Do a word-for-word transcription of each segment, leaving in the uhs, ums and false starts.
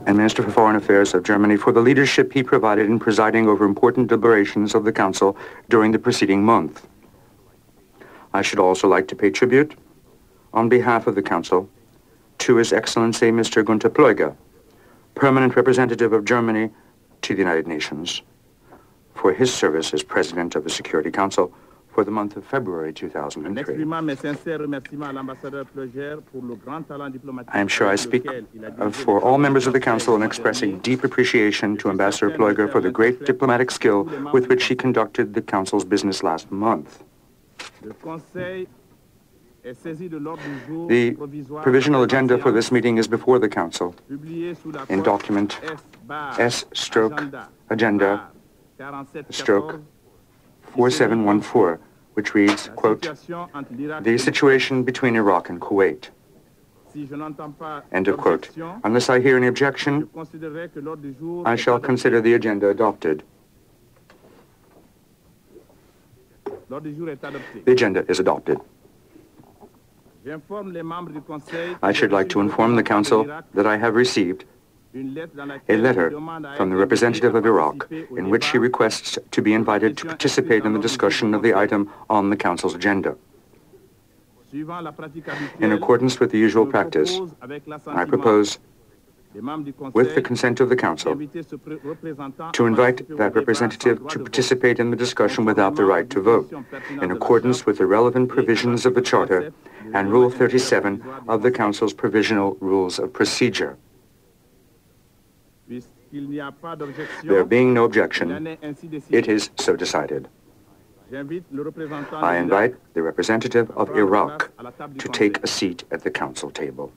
and Minister for Foreign Affairs of Germany for the leadership he provided in presiding over important deliberations of the Council during the preceding month. I should also like to pay tribute, on behalf of the Council, to His Excellency Mister Günter Plöger, Permanent Representative of Germany to the United Nations, for his service as President of the Security Council for the month of February two thousand three. I am sure I speak uh, for all members of the Council in expressing deep appreciation to Ambassador Plöger for the great diplomatic skill with which he conducted the Council's business last month. The provisional agenda for this meeting is before the Council in document S-Agenda stroke forty-seven fourteen, which reads, quote, the situation between Iraq and Kuwait, end of quote. Unless I hear any objection, I shall consider the agenda adopted. The agenda is adopted. I should like to inform the Council that I have received a letter from the representative of Iraq in which he requests to be invited to participate in the discussion of the item on the Council's agenda. In accordance with the usual practice, I propose, with the consent of the Council, to invite that representative to participate in the discussion without the right to vote, in accordance with the relevant provisions of the Charter and Rule thirty-seven of the Council's Provisional Rules of Procedure. There being no objection, it is so decided. I invite the representative of Iraq to take a seat at the Council table.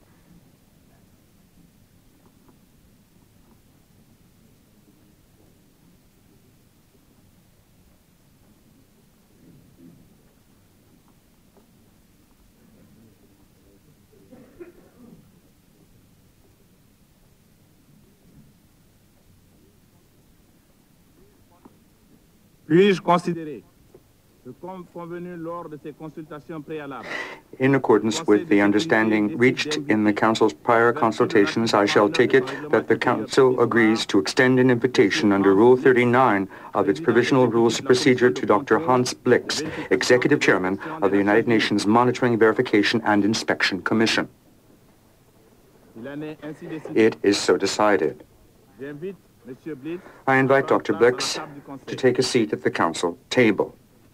Puis-je considérer que, comme convenu lors de ces consultations préalables, in accordance with the understanding reached in the Council's prior consultations, I shall take it that the Council agrees to extend an invitation under Rule thirty-nine of its Provisional Rules of Procedure to Doctor Hans Blix, Executive Chairman of the United Nations Monitoring, Verification and Inspection Commission. It is so decided. I invite Doctor Blix to take a seat at the Council table.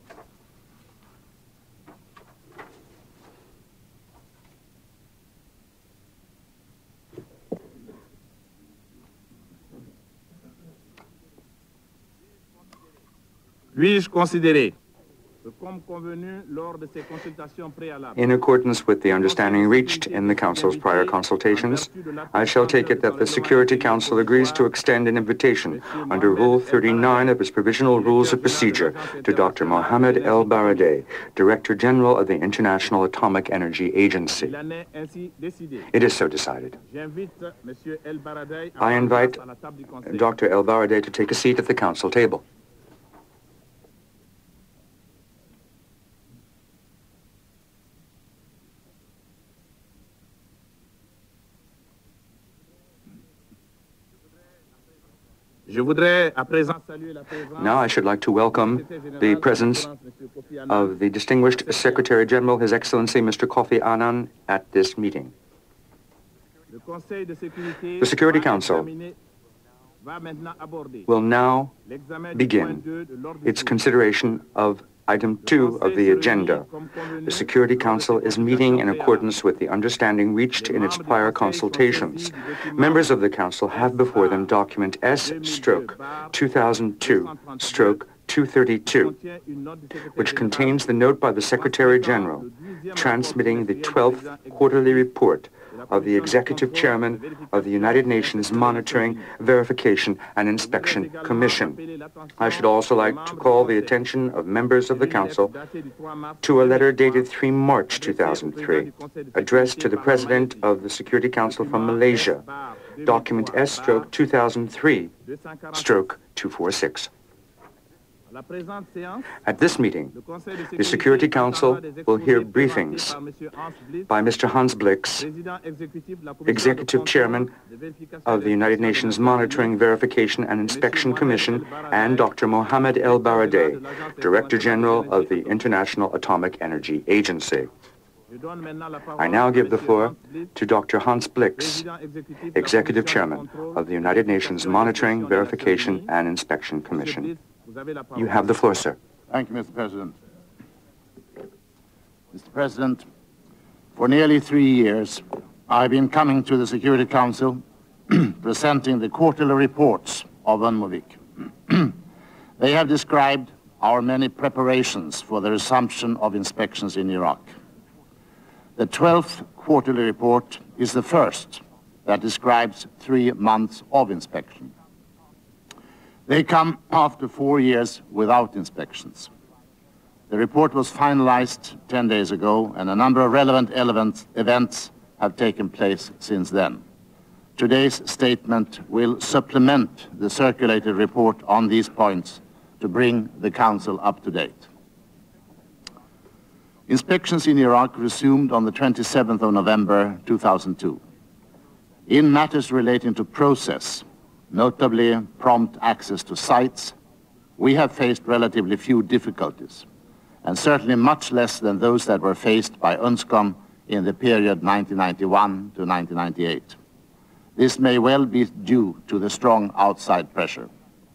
Puis-je considérer que, comme convenu lors de ces consultations préalables, in accordance with the understanding reached in the Council's prior consultations, I shall take it that the Security Council agrees to extend an invitation under Rule thirty-nine of its Provisional Rules of Procedure to Doctor Mohammed El-Baradei, Director General of the International Atomic Energy Agency. It is so decided. I invite Doctor El-Baradei to take a seat at the Council table. Now I should like to welcome the presence of the distinguished Secretary General, His Excellency Mister Kofi Annan, at this meeting. The Security Council will now begin its consideration of Item two of the agenda. The Security Council is meeting in accordance with the understanding reached in its prior consultations. Members of the Council have before them document S two thousand two two thirty-two, which contains the note by the Secretary General transmitting the twelfth quarterly report of the Executive Chairman of the United Nations Monitoring, Verification and Inspection Commission. I should also like to call the attention of members of the Council to a letter dated the third of March two thousand three, addressed to the President of the Security Council from Malaysia, document S two thousand three two forty-six. At this meeting, the Security Council will hear briefings by Mister Hans Blix, Executive Chairman of the United Nations Monitoring, Verification and Inspection Commission, and Doctor Mohammed El Baradei, Director General of the International Atomic Energy Agency. I now give the floor to Doctor Hans Blix, Executive Chairman of the United Nations Monitoring, Verification and Inspection Commission. You have the floor, sir. Thank you, Mister President. Mister President, for nearly three years, I've been coming to the Security Council presenting the quarterly reports of UNMOVIC. They have described our many preparations for the resumption of inspections in Iraq. The twelfth quarterly report is the first that describes three months of inspection. They come after four years without inspections. The report was finalized ten days ago, and a number of relevant elements, events have taken place since then. Today's statement will supplement the circulated report on these points to bring the Council up to date. Inspections in Iraq resumed on the twenty-seventh of November two thousand two. In matters relating to process, notably prompt access to sites, we have faced relatively few difficulties, and certainly much less than those that were faced by UNSCOM in the period nineteen ninety-one to nineteen ninety-eight. This may well be due to the strong outside pressure.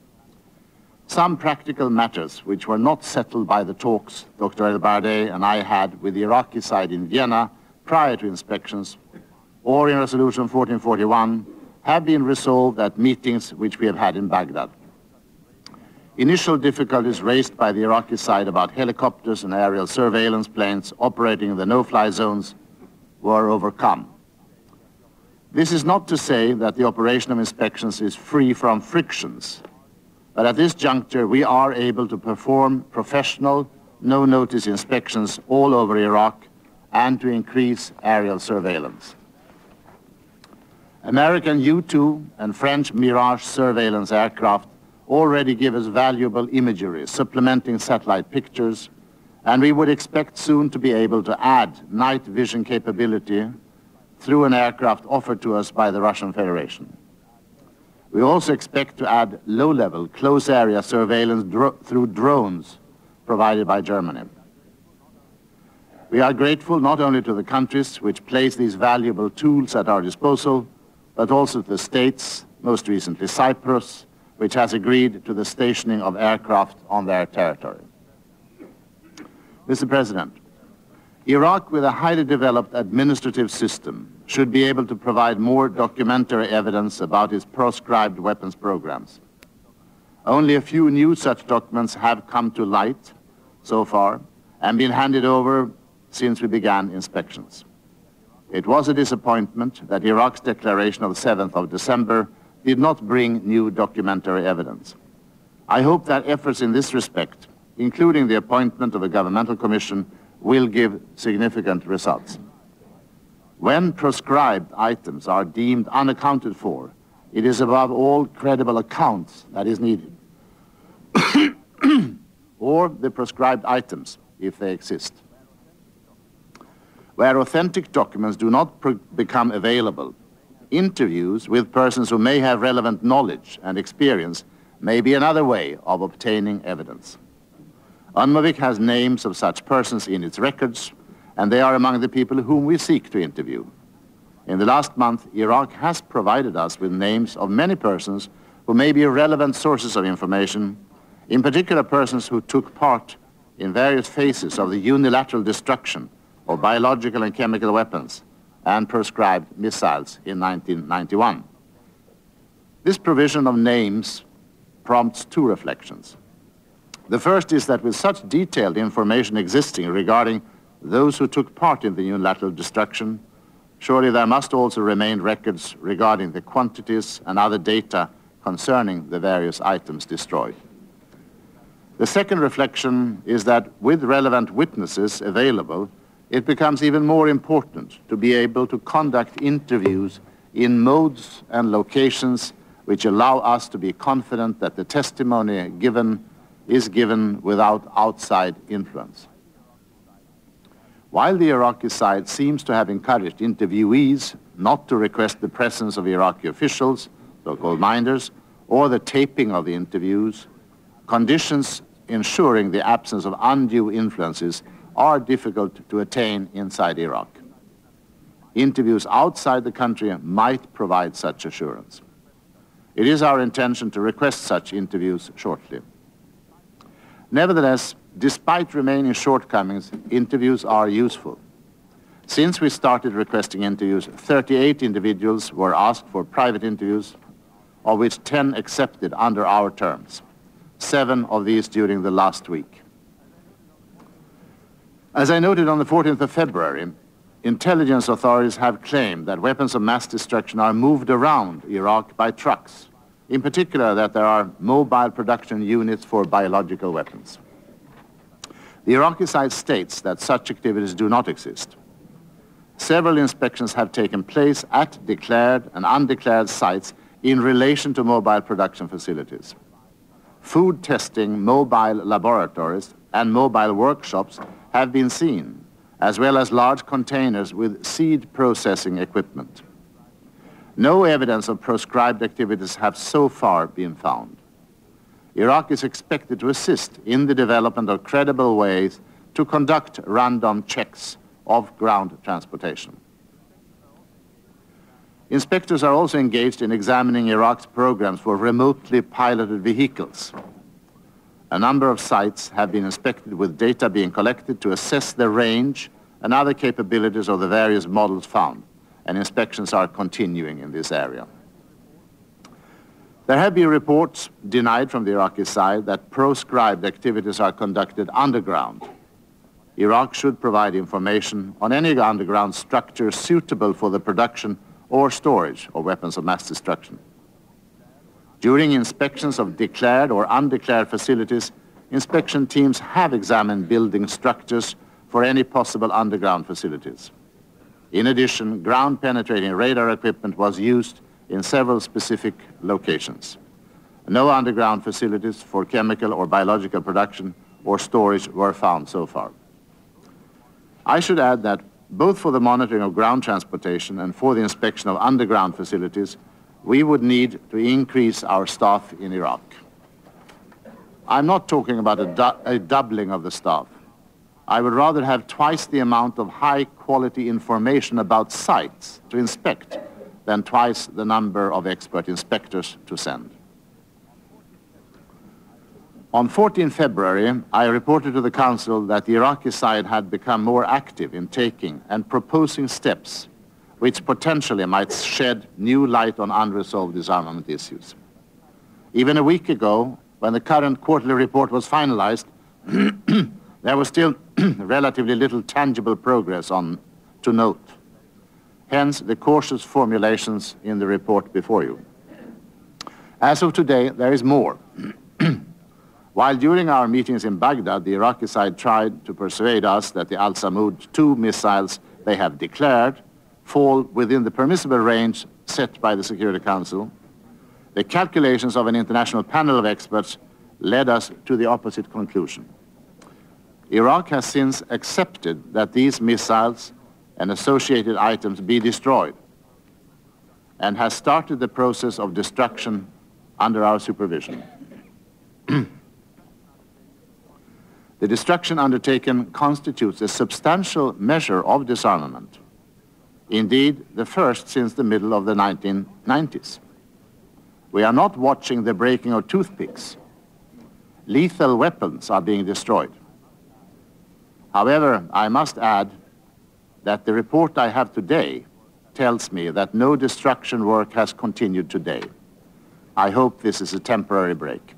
Some practical matters which were not settled by the talks Doctor El Baradei and I had with the Iraqi side in Vienna prior to inspections, or in Resolution fourteen forty-one, have been resolved at meetings which we have had in Baghdad. Initial difficulties raised by the Iraqi side about helicopters and aerial surveillance planes operating in the no-fly zones were overcome. This is not to say that the operation of inspections is free from frictions, but at this juncture we are able to perform professional, no-notice inspections all over Iraq and to increase aerial surveillance. American U two and French Mirage surveillance aircraft already give us valuable imagery, supplementing satellite pictures, and we would expect soon to be able to add night vision capability through an aircraft offered to us by the Russian Federation. We also expect to add low-level, close-area surveillance dro- through drones provided by Germany. We are grateful not only to the countries which place these valuable tools at our disposal, but also to the states, most recently Cyprus, which has agreed to the stationing of aircraft on their territory. Mister President, Iraq, with a highly developed administrative system, should be able to provide more documentary evidence about its proscribed weapons programs. Only a few new such documents have come to light so far and been handed over since we began inspections. It was a disappointment that Iraq's declaration of the seventh of December did not bring new documentary evidence. I hope that efforts in this respect, including the appointment of a governmental commission, will give significant results. When proscribed items are deemed unaccounted for, it is above all credible accounts that is needed, or the proscribed items, if they exist. Where authentic documents do not become available, interviews with persons who may have relevant knowledge and experience may be another way of obtaining evidence. UNMOVIC has names of such persons in its records, and they are among the people whom we seek to interview. In the last month, Iraq has provided us with names of many persons who may be relevant sources of information, in particular persons who took part in various phases of the unilateral destruction of biological and chemical weapons and proscribed missiles in nineteen ninety-one. This provision of names prompts two reflections. The first is that with such detailed information existing regarding those who took part in the unilateral destruction, surely there must also remain records regarding the quantities and other data concerning the various items destroyed. The second reflection is that with relevant witnesses available, it becomes even more important to be able to conduct interviews in modes and locations which allow us to be confident that the testimony given is given without outside influence. While the Iraqi side seems to have encouraged interviewees not to request the presence of Iraqi officials, so-called minders, or the taping of the interviews, conditions ensuring the absence of undue influences are difficult to attain inside Iraq. Interviews outside the country might provide such assurance. It is our intention to request such interviews shortly. Nevertheless, despite remaining shortcomings, interviews are useful. Since we started requesting interviews, thirty-eight individuals were asked for private interviews, of which ten accepted under our terms, seven of these during the last week. As I noted on the fourteenth of February, intelligence authorities have claimed that weapons of mass destruction are moved around Iraq by trucks, in particular that there are mobile production units for biological weapons. The Iraqi side states that such activities do not exist. Several inspections have taken place at declared and undeclared sites in relation to mobile production facilities. Food testing mobile laboratories and mobile workshops have been seen, as well as large containers with seed processing equipment. No evidence of proscribed activities have so far been found. Iraq is expected to assist in the development of credible ways to conduct random checks of ground transportation. Inspectors are also engaged in examining Iraq's programs for remotely piloted vehicles. A number of sites have been inspected with data being collected to assess the range and other capabilities of the various models found, and inspections are continuing in this area. There have been reports denied from the Iraqi side that proscribed activities are conducted underground. Iraq should provide information on any underground structure suitable for the production or storage of weapons of mass destruction. During inspections of declared or undeclared facilities, inspection teams have examined building structures for any possible underground facilities. In addition, ground-penetrating radar equipment was used in several specific locations. No underground facilities for chemical or biological production or storage were found so far. I should add that both for the monitoring of ground transportation and for the inspection of underground facilities, we would need to increase our staff in Iraq. I'm not talking about a, du a doubling of the staff. I would rather have twice the amount of high-quality information about sites to inspect than twice the number of expert inspectors to send. On the fourteenth of February, I reported to the Council that the Iraqi side had become more active in taking and proposing steps which potentially might shed new light on unresolved disarmament issues. Even a week ago, when the current quarterly report was finalized, there was still relatively little tangible progress on to note. Hence, the cautious formulations in the report before you. As of today, there is more. While during our meetings in Baghdad, the Iraqi side tried to persuade us that the Al-Samud two missiles they have declared fall within the permissible range set by the Security Council, the calculations of an international panel of experts led us to the opposite conclusion. Iraq has since accepted that these missiles and associated items be destroyed and has started the process of destruction under our supervision. The destruction undertaken constitutes a substantial measure of disarmament. Indeed, the first since the middle of the nineteen nineties. We are not watching the breaking of toothpicks. Lethal weapons are being destroyed. However, I must add that the report I have today tells me that no destruction work has continued today. I hope this is a temporary break.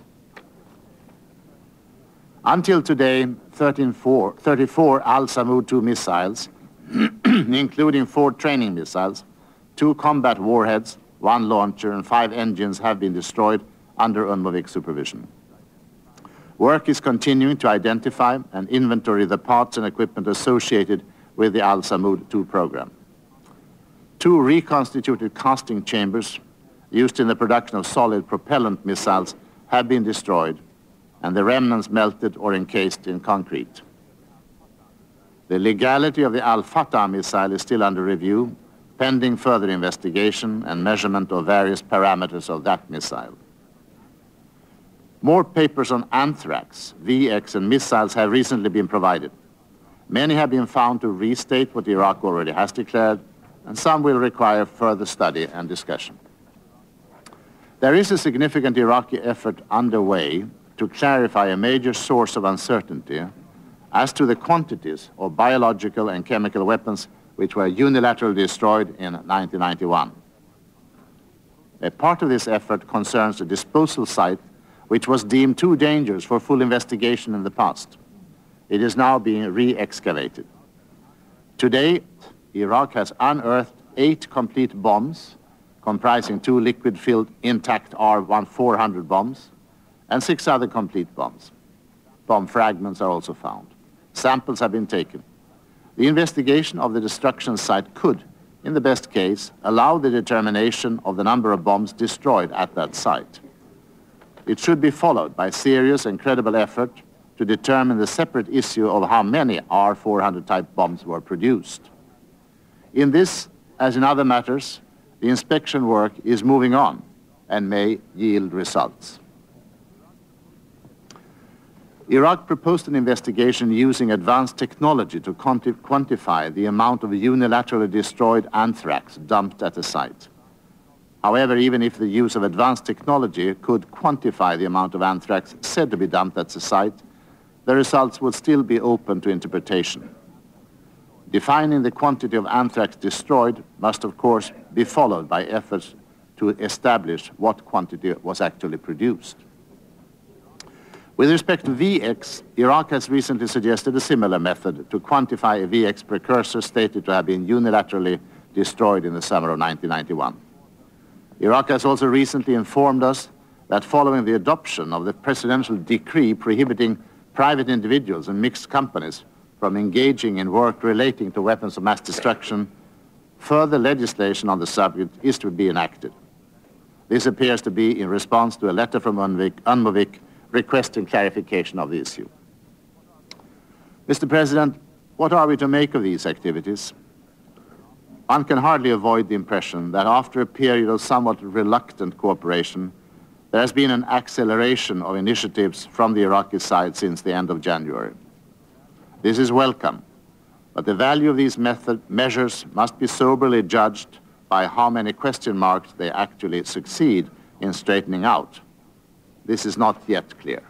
Until today, thirty-four Al-Samud two missiles, including four training missiles, two combat warheads, one launcher, and five engines have been destroyed under UNMOVIC supervision. Work is continuing to identify and inventory the parts and equipment associated with the Al-Samud two program. Two reconstituted casting chambers used in the production of solid propellant missiles have been destroyed, and the remnants melted or encased in concrete. The legality of the Al-Fatah missile is still under review, pending further investigation and measurement of various parameters of that missile. More papers on anthrax, V X, and missiles have recently been provided. Many have been found to restate what Iraq already has declared, and some will require further study and discussion. There is a significant Iraqi effort underway to clarify a major source of uncertainty as to the quantities of biological and chemical weapons which were unilaterally destroyed in nineteen ninety-one. A part of this effort concerns a disposal site which was deemed too dangerous for full investigation in the past. It is now being re-excavated. Today, Iraq has unearthed eight complete bombs, comprising two liquid-filled intact R four hundred bombs, and six other complete bombs. Bomb fragments are also found. Samples have been taken. The investigation of the destruction site could, in the best case, allow the determination of the number of bombs destroyed at that site. It should be followed by serious and credible effort to determine the separate issue of how many R four hundred type bombs were produced. In this, as in other matters, the inspection work is moving on and may yield results. Iraq proposed an investigation using advanced technology to quanti quantify the amount of unilaterally destroyed anthrax dumped at the site. However, even if the use of advanced technology could quantify the amount of anthrax said to be dumped at the site, the results would still be open to interpretation. Defining the quantity of anthrax destroyed must, of course, be followed by efforts to establish what quantity was actually produced. With respect to V X, Iraq has recently suggested a similar method to quantify a V X precursor stated to have been unilaterally destroyed in the summer of nineteen ninety-one. Iraq has also recently informed us that following the adoption of the presidential decree prohibiting private individuals and mixed companies from engaging in work relating to weapons of mass destruction, further legislation on the subject is to be enacted. This appears to be in response to a letter from UNMOVIC requesting clarification of the issue. Mister President, what are we to make of these activities? One can hardly avoid the impression that after a period of somewhat reluctant cooperation, there has been an acceleration of initiatives from the Iraqi side since the end of January. This is welcome, but the value of these method measures must be soberly judged by how many question marks they actually succeed in straightening out. This is not yet clear.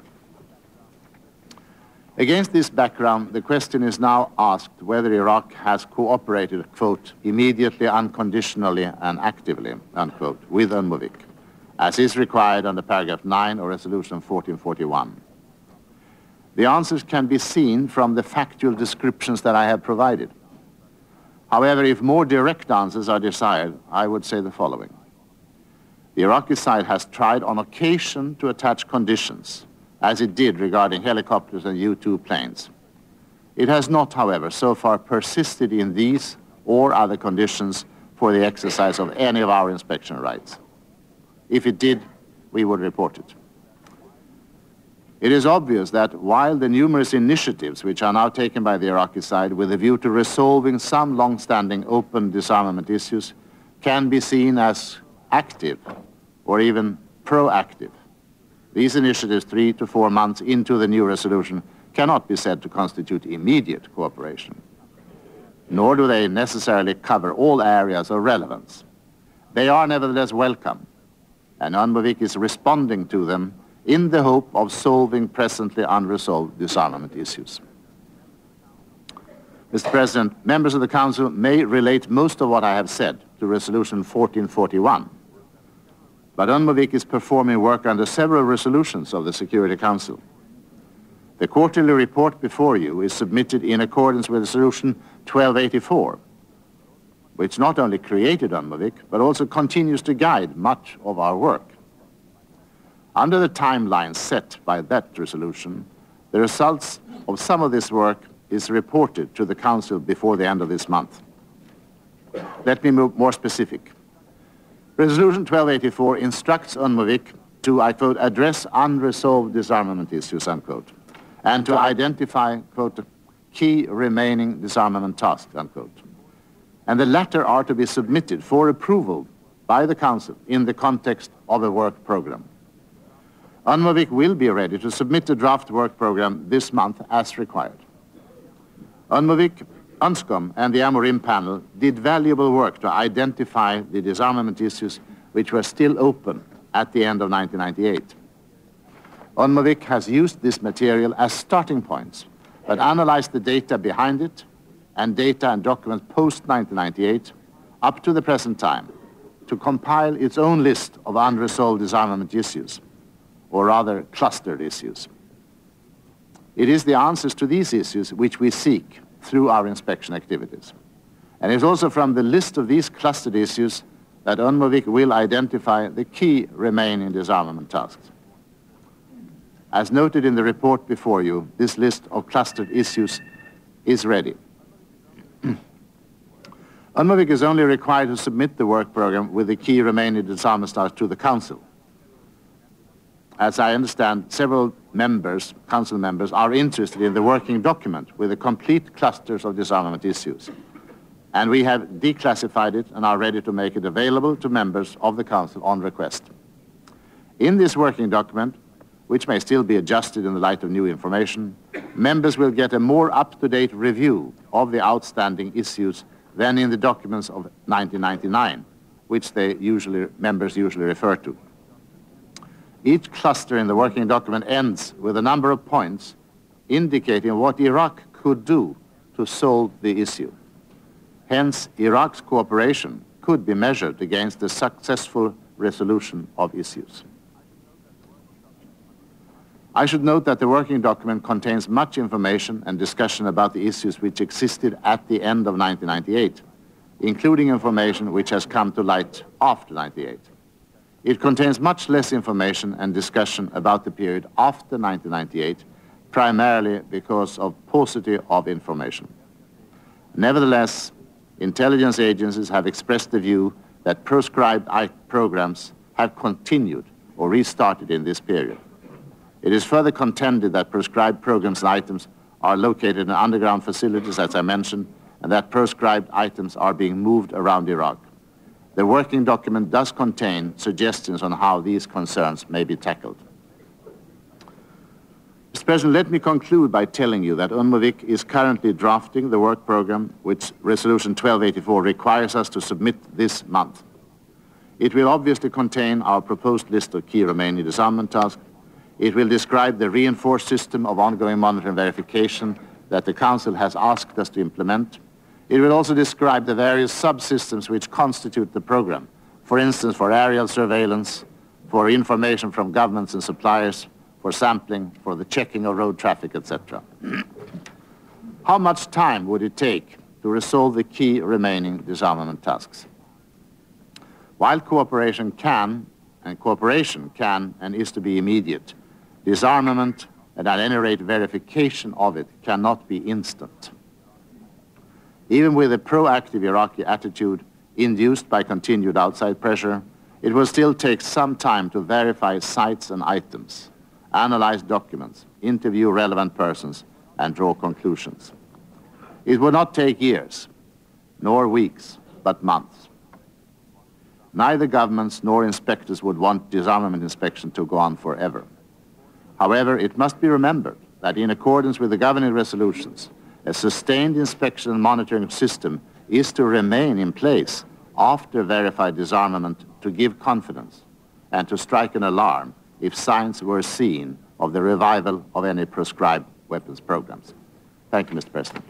Against this background, the question is now asked whether Iraq has cooperated, quote, immediately, unconditionally, and actively, unquote, with UNMOVIC, as is required under paragraph nine of Resolution fourteen forty-one. The answers can be seen from the factual descriptions that I have provided. However, if more direct answers are desired, I would say the following. The Iraqi side has tried on occasion to attach conditions, as it did regarding helicopters and U two planes. It has not, however, so far persisted in these or other conditions for the exercise of any of our inspection rights. If it did, we would report it. It is obvious that while the numerous initiatives which are now taken by the Iraqi side with a view to resolving some long-standing open disarmament issues can be seen as active or even proactive, these initiatives three to four months into the new resolution cannot be said to constitute immediate cooperation, nor do they necessarily cover all areas of relevance. They are nevertheless welcome, and UNMOVIC is responding to them in the hope of solving presently unresolved disarmament issues. Mister President, members of the Council may relate most of what I have said to Resolution fourteen forty-one, but UNMOVIC is performing work under several resolutions of the Security Council. The quarterly report before you is submitted in accordance with Resolution twelve eighty-four, which not only created UNMOVIC, but also continues to guide much of our work. Under the timeline set by that resolution, the results of some of this work is reported to the Council before the end of this month. Let me move more specific. Resolution twelve eighty-four instructs UNMOVIC to, I quote, address unresolved disarmament issues, unquote, and to identify, quote, key remaining disarmament tasks, unquote. And the latter are to be submitted for approval by the Council in the context of a work program. UNMOVIC will be ready to submit a draft work program this month as required. UNMOVIC, UNSCOM, and the Amorim panel did valuable work to identify the disarmament issues which were still open at the end of nineteen ninety-eight. UNMOVIC has used this material as starting points, but analyzed the data behind it and data and documents post nineteen ninety-eight up to the present time to compile its own list of unresolved disarmament issues, or rather clustered issues. It is the answers to these issues which we seek through our inspection activities. And it's also from the list of these clustered issues that UNMOVIC will identify the key remaining disarmament tasks. As noted in the report before you, this list of clustered issues is ready. UNMOVIC is only required to submit the work program with the key remaining disarmament tasks to the Council. As I understand, several members, Council members, are interested in the working document with the complete clusters of disarmament issues. And we have declassified it and are ready to make it available to members of the Council on request. In this working document, which may still be adjusted in the light of new information, members will get a more up-to-date review of the outstanding issues than in the documents of nineteen ninety-nine, which they usually, members usually refer to. Each cluster in the working document ends with a number of points indicating what Iraq could do to solve the issue. Hence, Iraq's cooperation could be measured against the successful resolution of issues. I should note that the working document contains much information and discussion about the issues which existed at the end of nineteen ninety-eight, including information which has come to light after ninety-eight. It contains much less information and discussion about the period after nineteen ninety-eight, primarily because of paucity of information. Nevertheless, intelligence agencies have expressed the view that proscribed programs have continued or restarted in this period. It is further contended that proscribed programs and items are located in underground facilities, as I mentioned, and that proscribed items are being moved around Iraq. The working document does contain suggestions on how these concerns may be tackled. Mister President, let me conclude by telling you that UNMOVIC is currently drafting the work program which Resolution twelve eighty-four requires us to submit this month. It will obviously contain our proposed list of key remaining disarmament tasks. It will describe the reinforced system of ongoing monitoring and verification that the Council has asked us to implement. It will also describe the various subsystems which constitute the program, for instance, for aerial surveillance, for information from governments and suppliers, for sampling, for the checking of road traffic, et cetera. How much time would it take to resolve the key remaining disarmament tasks? While cooperation can, and cooperation can and is to be immediate, disarmament, and at any rate verification of it, cannot be instant. Even with a proactive Iraqi attitude induced by continued outside pressure, it will still take some time to verify sites and items, analyze documents, interview relevant persons, and draw conclusions. It will not take years, nor weeks, but months. Neither governments nor inspectors would want disarmament inspection to go on forever. However, it must be remembered that in accordance with the governing resolutions, a sustained inspection and monitoring system is to remain in place after verified disarmament to give confidence and to strike an alarm if signs were seen of the revival of any proscribed weapons programs. Thank you, Mister President.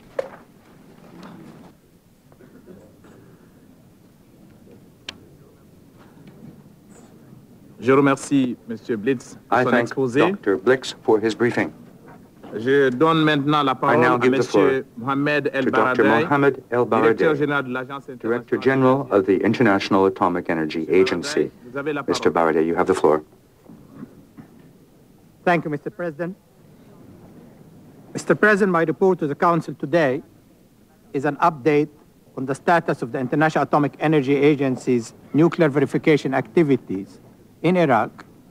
Je remercie Monsieur Blitz pour I son thank exposé. Doctor Blix for his briefing. Je donne maintenant la parole à Monsieur Mohamed El to Doctor Baradei, Mohamed El Directeur Baradei, Général de l'Agence Director General of the International Atomic Energy Agency. Mister Baradei, you have the floor. Thank you, Mister President. Mister President, my report to the Council today is an update on the status of the International Atomic Energy Agency's nuclear verification activities in Iraq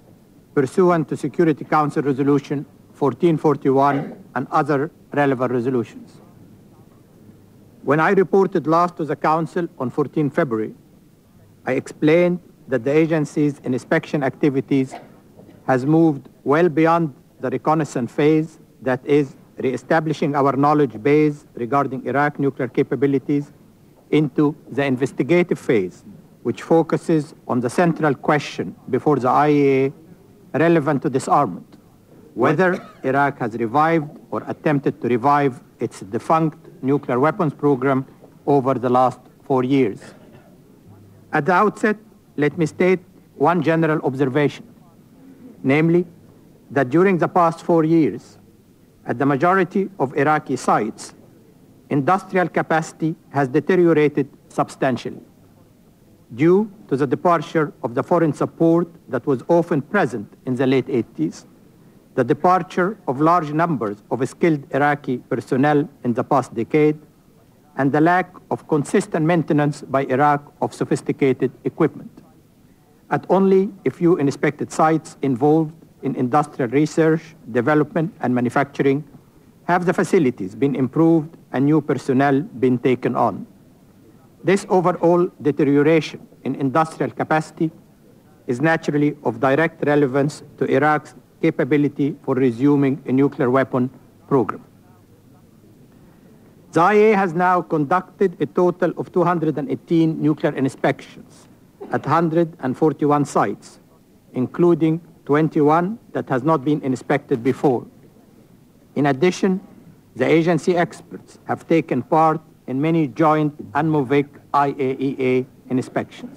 pursuant to Security Council Resolution fourteen forty-one and other relevant resolutions. When I reported last to the Council on fourteenth February, I explained that the agency's inspection activities has moved well beyond the reconnaissance phase, that is, re-establishing our knowledge base regarding Iraq nuclear capabilities, into the investigative phase, which focuses on the central question before the I A E A relevant to disarmament, whether Iraq has revived or attempted to revive its defunct nuclear weapons program over the last four years. At the outset, let me state one general observation, namely that during the past four years, at the majority of Iraqi sites, industrial capacity has deteriorated substantially due to the departure of the foreign support that was often present in the late eighties, the departure of large numbers of skilled Iraqi personnel in the past decade, and the lack of consistent maintenance by Iraq of sophisticated equipment. At only a few inspected sites involved in industrial research, development, and manufacturing have the facilities been improved and new personnel been taken on. This overall deterioration in industrial capacity is naturally of direct relevance to Iraq's capability for resuming a nuclear weapon program. The I A E A has now conducted a total of two hundred eighteen nuclear inspections at one hundred forty-one sites, including twenty-one that has not been inspected before. In addition, the agency experts have taken part in many joint ANMOVIC I A E A inspections.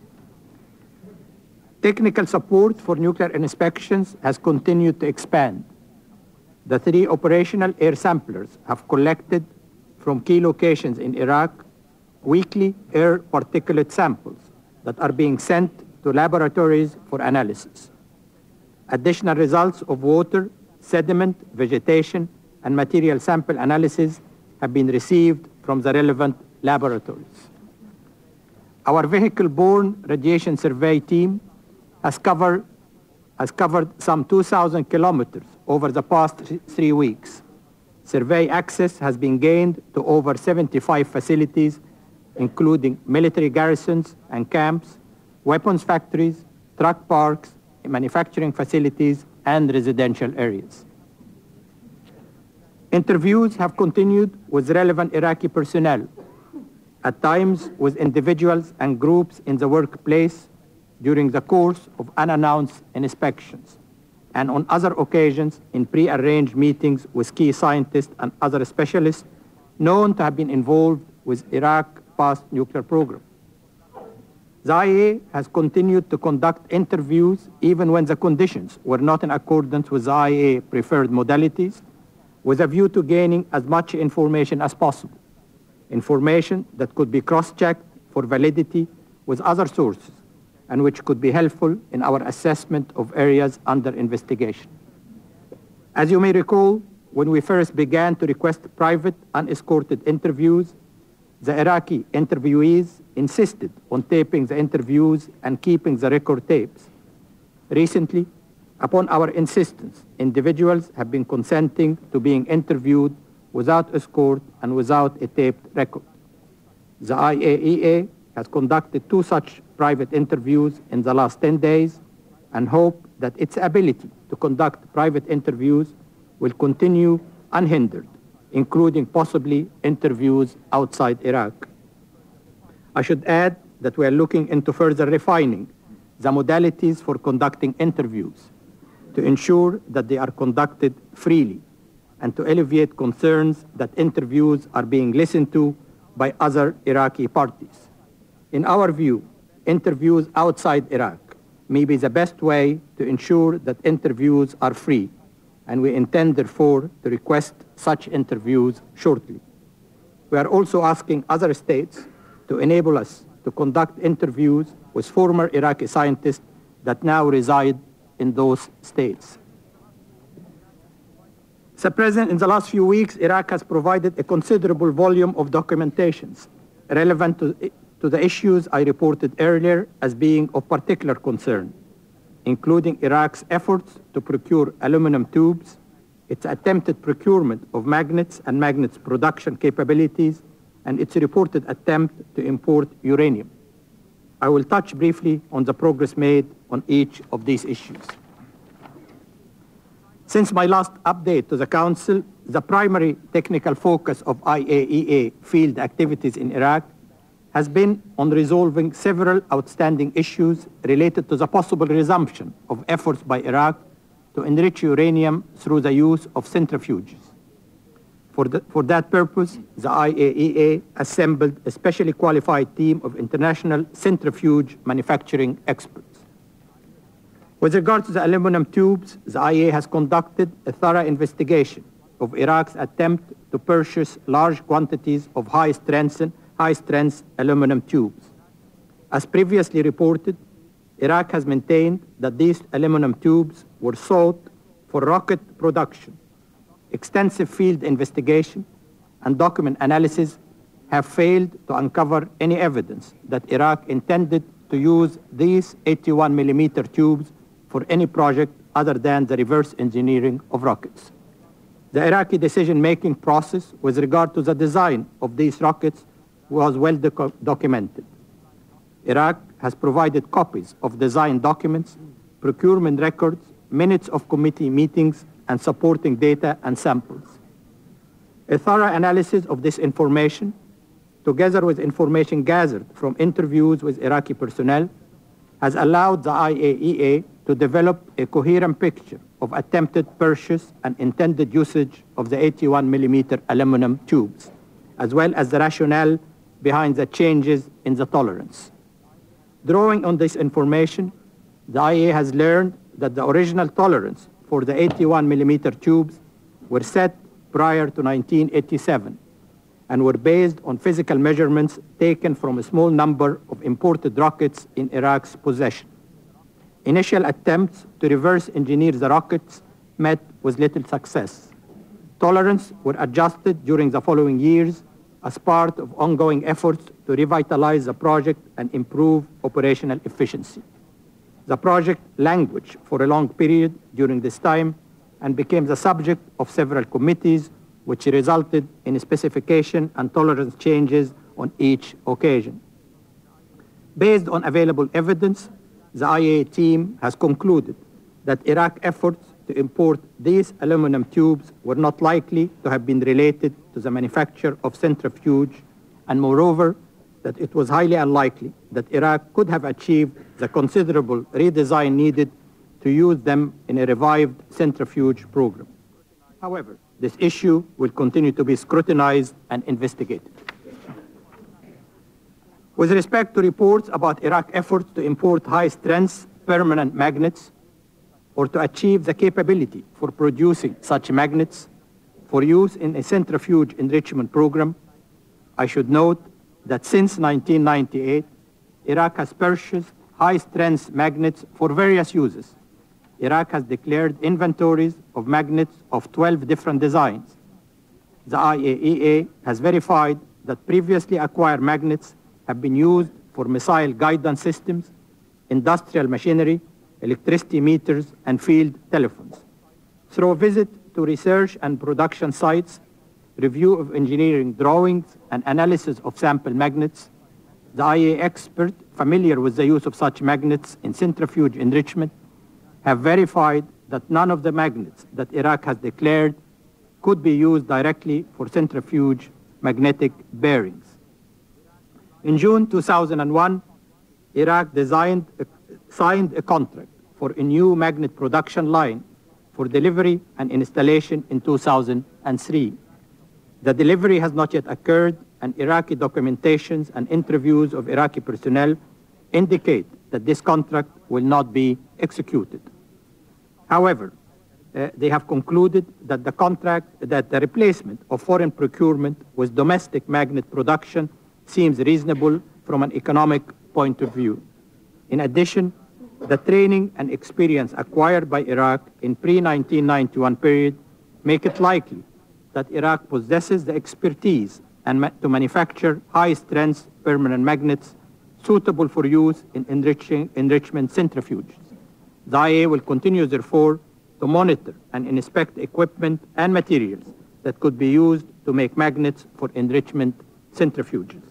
Technical support for nuclear inspections has continued to expand. The three operational air samplers have collected from key locations in Iraq weekly air particulate samples that are being sent to laboratories for analysis. Additional results of water, sediment, vegetation, and material sample analysis have been received from the relevant laboratories. Our vehicle-borne radiation survey team has covered, has covered some two thousand kilometers over the past th three weeks. Survey access has been gained to over seventy-five facilities, including military garrisons and camps, weapons factories, truck parks, manufacturing facilities, and residential areas. Interviews have continued with relevant Iraqi personnel, at times with individuals and groups in the workplace during the course of unannounced inspections, and on other occasions in pre-arranged meetings with key scientists and other specialists known to have been involved with Iraq's past nuclear program. The I A E A has continued to conduct interviews even when the conditions were not in accordance with the I A E A preferred modalities, with a view to gaining as much information as possible, information that could be cross-checked for validity with other sources and which could be helpful in our assessment of areas under investigation. As you may recall, when we first began to request private, unescorted interviews, the Iraqi interviewees insisted on taping the interviews and keeping the record tapes. Recently, upon our insistence, individuals have been consenting to being interviewed without escort and without a taped record. The I A E A has conducted two such private interviews in the last ten days and hope that its ability to conduct private interviews will continue unhindered, including possibly interviews outside Iraq. I should add that we are looking into further refining the modalities for conducting interviews to ensure that they are conducted freely and to alleviate concerns that interviews are being listened to by other Iraqi parties. In our view, interviews outside Iraq may be the best way to ensure that interviews are free, and we intend, therefore, to request such interviews shortly. We are also asking other states to enable us to conduct interviews with former Iraqi scientists that now reside in those states. Mister President, in the last few weeks, Iraq has provided a considerable volume of documentations relevant to, to the issues I reported earlier as being of particular concern. including Iraq's efforts to procure aluminum tubes, its attempted procurement of magnets and magnets production capabilities, and its reported attempt to import uranium. I will touch briefly on the progress made on each of these issues. Since my last update to the Council, the primary technical focus of I A E A field activities in Iraq has been on resolving several outstanding issues related to the possible resumption of efforts by Iraq to enrich uranium through the use of centrifuges. For, the, for that purpose, the I A E A assembled a specially qualified team of international centrifuge manufacturing experts. With regard to the aluminum tubes, the I A E A has conducted a thorough investigation of Iraq's attempt to purchase large quantities of high-strength high-strength aluminum tubes. As previously reported, Iraq has maintained that these aluminum tubes were sought for rocket production. Extensive field investigation and document analysis have failed to uncover any evidence that Iraq intended to use these eighty-one millimeter tubes for any project other than the reverse engineering of rockets. The Iraqi decision-making process with regard to the design of these rockets was well docu documented. Iraq has provided copies of design documents, procurement records, minutes of committee meetings, and supporting data and samples. A thorough analysis of this information, together with information gathered from interviews with Iraqi personnel, has allowed the I A E A to develop a coherent picture of attempted purchase and intended usage of the eighty-one millimeter aluminum tubes, as well as the rationale behind the changes in the tolerance. Drawing on this information, the I A E A has learned that the original tolerance for the eighty-one millimeter tubes were set prior to nineteen eighty-seven and were based on physical measurements taken from a small number of imported rockets in Iraq's possession. Initial attempts to reverse engineer the rockets met with little success. Tolerance were adjusted during the following years as part of ongoing efforts to revitalize the project and improve operational efficiency. The project languished for a long period during this time and became the subject of several committees, which resulted in specification and tolerance changes on each occasion. Based on available evidence, the I A E A team has concluded that Iraq efforts to import these aluminum tubes were not likely to have been related to the manufacture of centrifuge, and moreover, that it was highly unlikely that Iraq could have achieved the considerable redesign needed to use them in a revived centrifuge program. However, this issue will continue to be scrutinized and investigated. With respect to reports about Iraq's efforts to import high-strength permanent magnets or to achieve the capability for producing such magnets for use in a centrifuge enrichment program, I should note that since nineteen ninety-eight, Iraq has purchased high-strength magnets for various uses. Iraq has declared inventories of magnets of twelve different designs. The I A E A has verified that previously acquired magnets have been used for missile guidance systems, industrial machinery, electricity meters, and field telephones. Through a visit to research and production sites, review of engineering drawings, and analysis of sample magnets, the I A E A expert familiar with the use of such magnets in centrifuge enrichment have verified that none of the magnets that Iraq has declared could be used directly for centrifuge magnetic bearings. In June two thousand one, Iraq designed, uh, signed a contract for a new magnet production line for delivery and installation in two thousand three. The delivery has not yet occurred, and Iraqi documentations and interviews of Iraqi personnel indicate that this contract will not be executed. However, uh, they have concluded that the contract, that the replacement of foreign procurement with domestic magnet production seems reasonable from an economic point of view. In addition, the training and experience acquired by Iraq in pre nineteen ninety-one period make it likely that Iraq possesses the expertise and ma to manufacture high-strength permanent magnets suitable for use in enriching, enrichment centrifuges. The I A A will continue, therefore, to monitor and inspect equipment and materials that could be used to make magnets for enrichment centrifuges.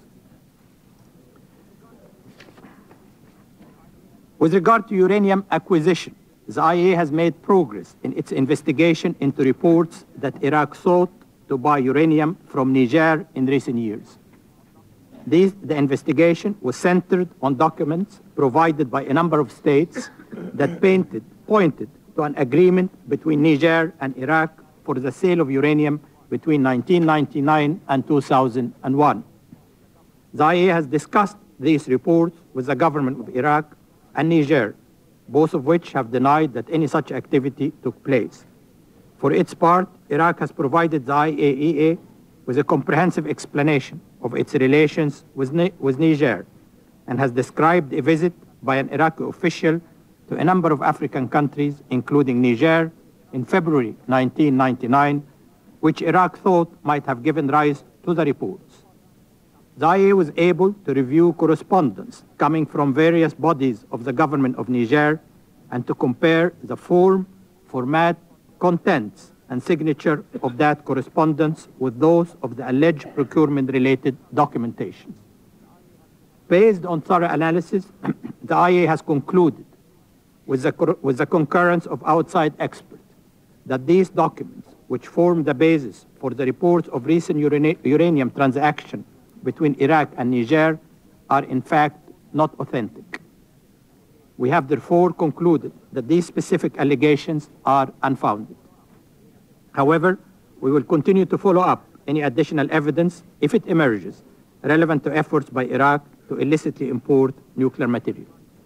With regard to uranium acquisition, the I A A has made progress in its investigation into reports that Iraq sought to buy uranium from Niger in recent years. These, the investigation was centered on documents provided by a number of states that painted, pointed to an agreement between Niger and Iraq for the sale of uranium between nineteen ninety-nine and two thousand one. The I A A has discussed these reports with the government of Iraq and Niger, both of which have denied that any such activity took place. For its part, Iraq has provided the I A E A with a comprehensive explanation of its relations with, Ni with Niger and has described a visit by an Iraqi official to a number of African countries, including Niger, in February nineteen ninety-nine, which Iraq thought might have given rise to the reports. The I A A was able to review correspondence coming from various bodies of the government of Niger and to compare the form, format, contents, and signature of that correspondence with those of the alleged procurement-related documentation. Based on thorough analysis, the I A A has concluded, with the, with the concurrence of outside experts, that these documents, which form the basis for the reports of recent urani uranium transaction between Iraq and Niger, are in fact not authentic. We have therefore concluded that these specific allegations are unfounded. However, we will continue to follow up any additional evidence, if it emerges, relevant to efforts by Iraq to illicitly import nuclear material.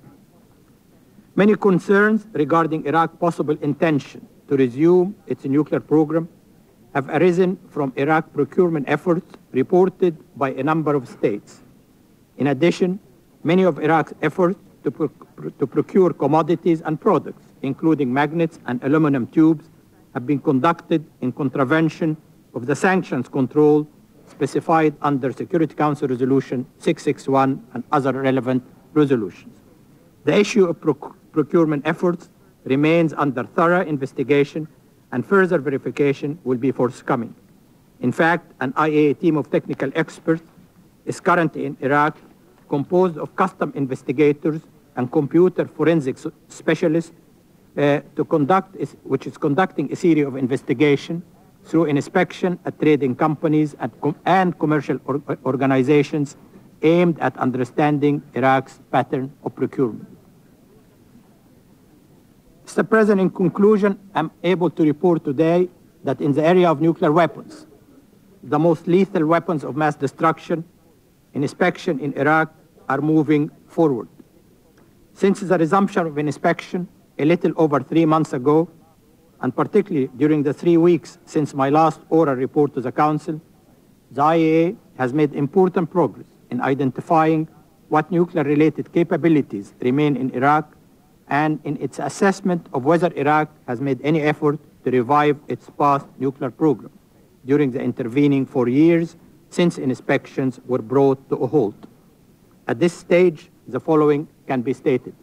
Many concerns regarding Iraq's possible intention to resume its nuclear program have arisen from Iraq procurement efforts reported by a number of states. In addition, many of Iraq's efforts to, pro to procure commodities and products, including magnets and aluminum tubes, have been conducted in contravention of the sanctions control specified under Security Council Resolution six sixty-one and other relevant resolutions. The issue of proc procurement efforts remains under thorough investigation, and further verification will be forthcoming. In fact, an I A A team of technical experts is currently in Iraq, composed of custom investigators and computer forensics specialists, uh, to conduct, is, which is conducting a series of investigation through inspection at trading companies and, com and commercial or organizations aimed at understanding Iraq's pattern of procurement. Mister President, in conclusion, I'm able to report today that in the area of nuclear weapons, the most lethal weapons of mass destruction, inspection in Iraq are moving forward. Since the resumption of inspection a little over three months ago, and particularly during the three weeks since my last oral report to the Council, the I A A has made important progress in identifying what nuclear-related capabilities remain in Iraq and in its assessment of whether Iraq has made any effort to revive its past nuclear program during the intervening four years since inspections were brought to a halt. At this stage, the following can be stated.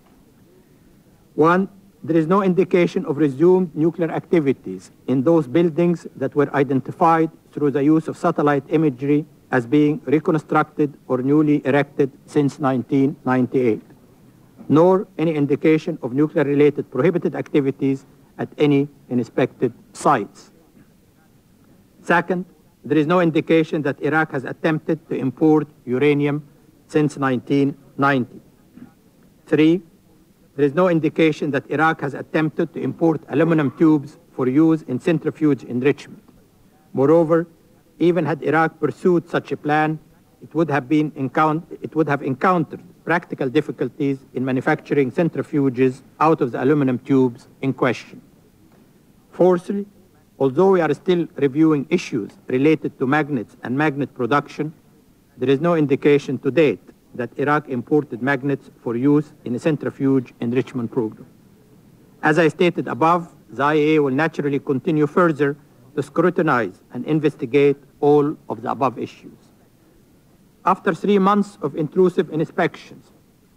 One, there is no indication of resumed nuclear activities in those buildings that were identified through the use of satellite imagery as being reconstructed or newly erected since nineteen ninety-eight, nor any indication of nuclear-related prohibited activities at any inspected sites. Second, there is no indication that Iraq has attempted to import uranium since nineteen ninety. Three, there is no indication that Iraq has attempted to import aluminum tubes for use in centrifuge enrichment. Moreover, even had Iraq pursued such a plan, it would have been encount it would have encountered practical difficulties in manufacturing centrifuges out of the aluminum tubes in question. Fourthly, although we are still reviewing issues related to magnets and magnet production, there is no indication to date that Iraq imported magnets for use in a centrifuge enrichment program. As I stated above, the I A A will naturally continue further to scrutinize and investigate all of the above issues. After three months of intrusive inspections,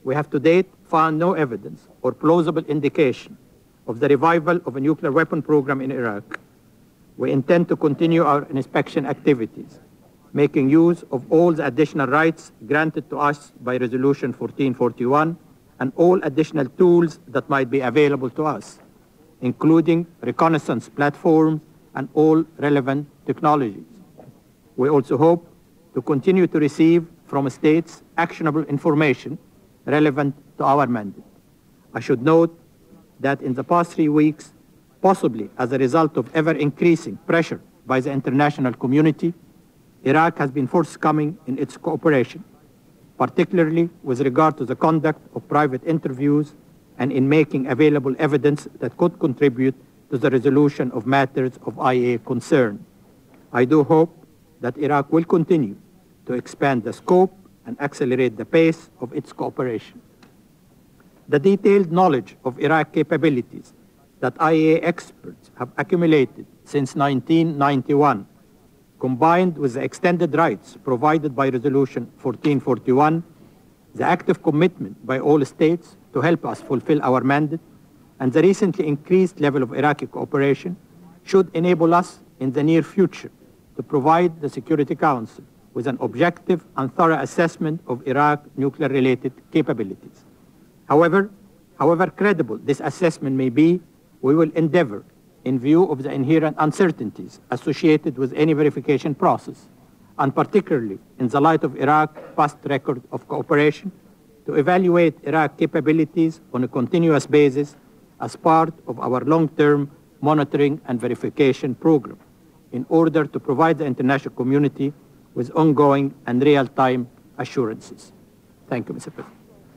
we have to date found no evidence or plausible indication of the revival of a nuclear weapon program in Iraq. We intend to continue our inspection activities, making use of all the additional rights granted to us by Resolution fourteen forty-one and all additional tools that might be available to us, including reconnaissance platforms and all relevant technologies. We also hope to continue to receive from states actionable information relevant to our mandate. I should note that in the past three weeks, possibly as a result of ever-increasing pressure by the international community, Iraq has been forthcoming in its cooperation, particularly with regard to the conduct of private interviews and in making available evidence that could contribute to the resolution of matters of I A concern. I do hope that Iraq will continue to expand the scope and accelerate the pace of its cooperation. The detailed knowledge of Iraq capabilities that I A experts have accumulated since nineteen ninety-one, combined with the extended rights provided by Resolution fourteen forty-one, the active commitment by all states to help us fulfill our mandate, and the recently increased level of Iraqi cooperation should enable us in the near future to provide the Security Council with an objective and thorough assessment of Iraq nuclear-related capabilities. However, however credible this assessment may be, we will endeavor, in view of the inherent uncertainties associated with any verification process, and particularly in the light of Iraq's past record of cooperation, to evaluate Iraq capabilities on a continuous basis as part of our long-term monitoring and verification program, in order to provide the international community with ongoing and real-time assurances. Thank you, Mister President.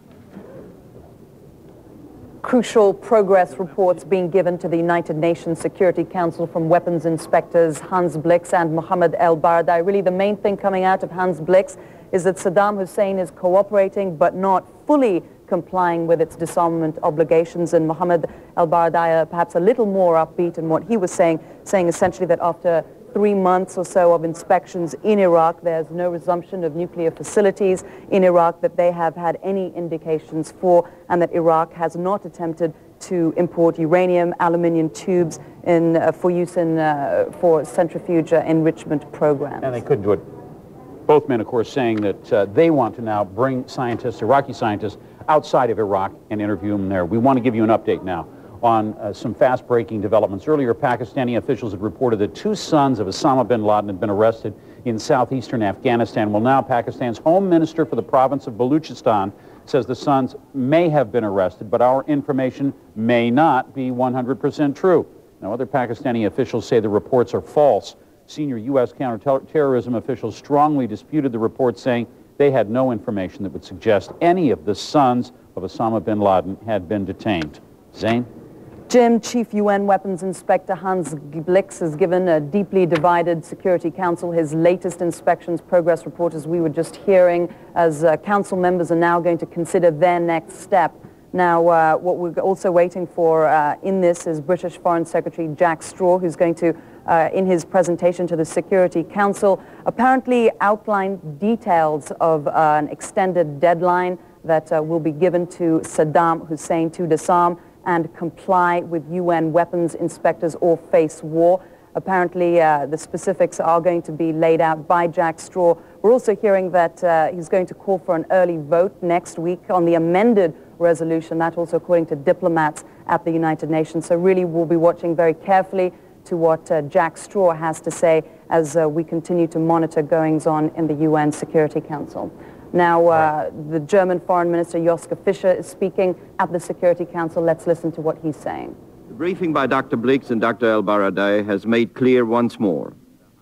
Crucial progress reports being given to the United Nations Security Council from weapons inspectors Hans Blix and Mohammed El-Baradei. Really, the main thing coming out of Hans Blix is that Saddam Hussein is cooperating but not fully complying with its disarmament obligations, and Mohammed El-Baradei perhaps a little more upbeat in what he was saying, saying essentially that after three months or so of inspections in Iraq, there's no resumption of nuclear facilities in Iraq that they have had any indications for, and that Iraq has not attempted to import uranium, aluminium tubes in, uh, for use in, uh, for centrifuge enrichment programs. And they couldn't do it. Both men, of course, saying that uh, they want to now bring scientists, Iraqi scientists, outside of Iraq and interview them there. We want to give you an update now on uh, some fast-breaking developments. Earlier, Pakistani officials had reported that two sons of Osama bin Laden had been arrested in southeastern Afghanistan. Well, now Pakistan's Home Minister for the province of Balochistan says the sons may have been arrested, but our information may not be one hundred percent true. Now, other Pakistani officials say the reports are false. Senior U S counterterrorism officials strongly disputed the report, saying they had no information that would suggest any of the sons of Osama bin Laden had been detained. Zain? Jim, Chief U N Weapons Inspector Hans Blix has given a deeply divided Security Council his latest inspections progress report, as we were just hearing, as uh, Council members are now going to consider their next step. Now, uh, what we're also waiting for uh, in this is British Foreign Secretary Jack Straw, who's going to, uh, in his presentation to the Security Council, apparently outline details of uh, an extended deadline that uh, will be given to Saddam Hussein to disarm and comply with U N weapons inspectors or face war. Apparently, uh, the specifics are going to be laid out by Jack Straw. We're also hearing that uh, he's going to call for an early vote next week on the amended resolution, that also according to diplomats at the United Nations. So really, we'll be watching very carefully to what uh, Jack Straw has to say as uh, we continue to monitor goings-on in the U N Security Council. Now, uh, the German Foreign Minister Joschka Fischer is speaking at the Security Council. Let's listen to what he's saying. The briefing by Doctor Blix and Doctor El-Baradei has made clear once more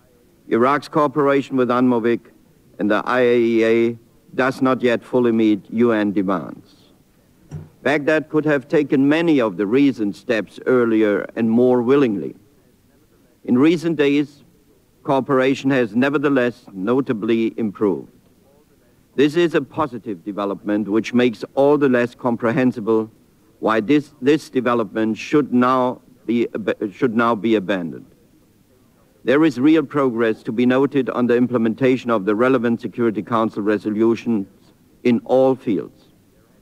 Iraq's cooperation with UNMOVIC and the I A E A does not yet fully meet U N demands. Baghdad could have taken many of the recent steps earlier and more willingly. In recent days, cooperation has nevertheless notably improved. This is a positive development which makes all the less comprehensible why this, this development should now, be, should now be abandoned. There is real progress to be noted on the implementation of the relevant Security Council resolutions in all fields.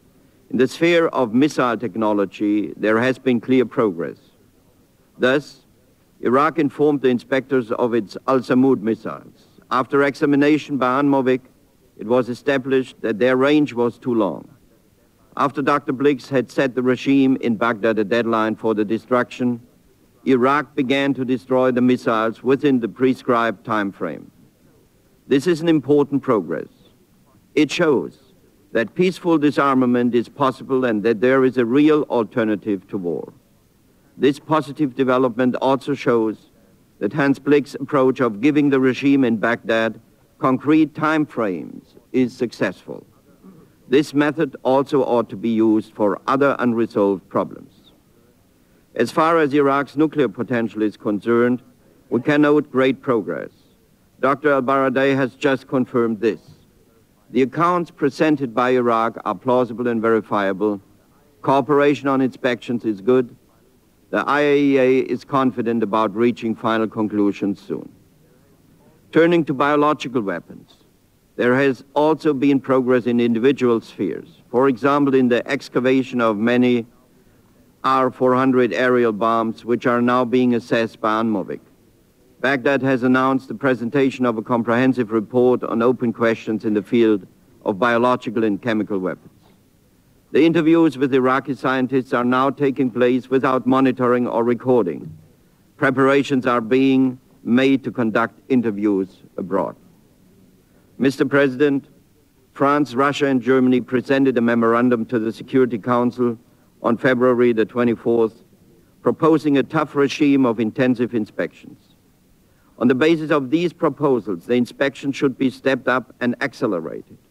In the sphere of missile technology, there has been clear progress. Thus, Iraq informed the inspectors of its Al-Samud missiles. After examination by Anmovic, it was established that their range was too long. After Doctor Blix had set the regime in Baghdad a deadline for the destruction, Iraq began to destroy the missiles within the prescribed time frame. This is an important progress. It shows that peaceful disarmament is possible and that there is a real alternative to war. This positive development also shows that Hans Blix's approach of giving the regime in Baghdad concrete time frames is successful. This method also ought to be used for other unresolved problems. As far as Iraq's nuclear potential is concerned, we can note great progress. Doctor Al-Baradei has just confirmed this. The accounts presented by Iraq are plausible and verifiable. Cooperation on inspections is good. The I A E A is confident about reaching final conclusions soon. Turning to biological weapons, there has also been progress in individual spheres. For example, in the excavation of many R four hundred aerial bombs, which are now being assessed by Anmovic. Baghdad has announced the presentation of a comprehensive report on open questions in the field of biological and chemical weapons. The interviews with Iraqi scientists are now taking place without monitoring or recording. Preparations are being made to conduct interviews abroad. Mister President, France, Russia, and Germany presented a memorandum to the Security Council on February the twenty-fourth, proposing a tough regime of intensive inspections. On the basis of these proposals, the inspection should be stepped up and accelerated.